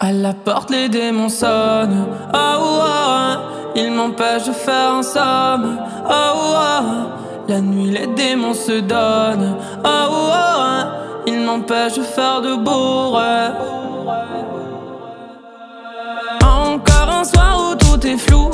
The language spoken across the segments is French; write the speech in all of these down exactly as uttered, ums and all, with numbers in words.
À la porte les démons sonnent. Oh, oh, oh. Ils m'empêchent de faire un somme. Oh, oh, oh. La nuit les démons se donnent. Oh, oh, oh. Ils m'empêchent de faire de beaux rêves. Encore un soir où tout est flou.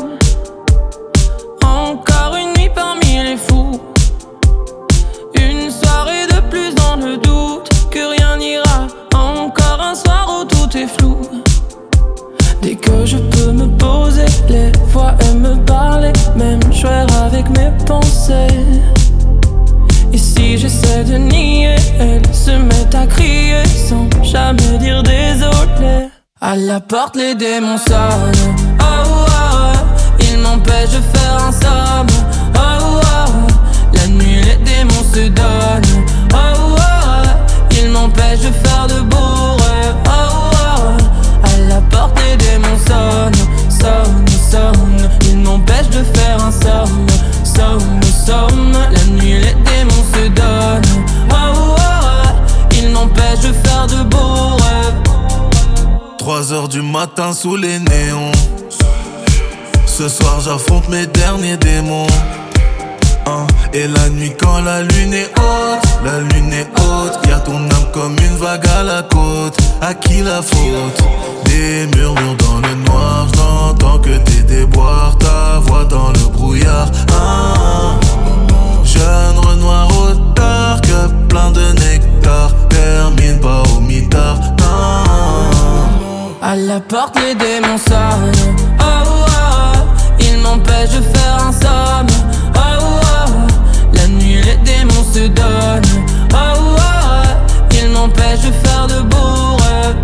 Encore une nuit parmi les fous. Une soirée de plus dans le doute que rien n'ira. Encore un soir où tout est flou. Dès que je peux me poser, les voix aiment me parler, même jouer avec mes pensées. Et si j'essaie de nier, elles se mettent à crier sans jamais dire désolé. À la porte les démons sonnent. Oh, oh, oh. Ils m'empêchent de faire un somme. Oh, oh, oh. La nuit les démons se donnent. Oh, oh, oh. Ils m'empêchent de faire de beaux rêves. Oh, oh, oh. À la porte les démons sonnent. Sonnent, sonnent. Ils m'empêchent de faire un somme. Somme, somme. La nuit les démons se donnent. Oh, oh, oh. Ils m'empêchent de faire de beaux rêves. Trois heures du matin sous les néons. Ce soir j'affronte mes derniers démons. Hein. Et la nuit quand la lune est haute, la lune est haute. Y'a ton âme comme une vague à la côte. À qui la faute? Des murmures dans le noir. J'n'entends que tes déboires. Ta voix dans le brouillard. Hein. Jeune Renoir auteur que plein de nectar. Termine pas au mitard. À la porte les démons sonnent. Oh, oh, oh. Ils m'empêchent de faire un somme. Oh, oh, oh. La nuit les démons se donnent. Oh, oh, oh. Ils m'empêchent de faire de beaux rêves.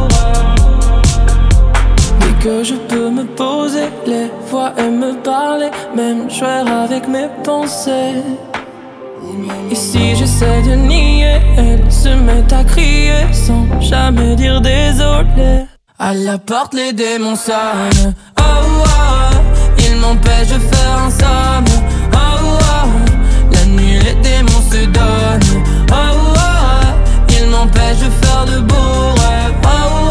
Dès que je peux me poser, les voix aiment me parler, même jouer avec mes pensées. Et si j'essaie de nier, elles se mettent à crier sans jamais dire désolé. À la porte les démons sonnent. Oh, oh, oh. Ils m'empêchent de faire un somme. Oh, oh, oh. La nuit les démons se donnent. Oh, oh, oh. Ils m'empêchent de faire de beaux rêves. Oh, oh,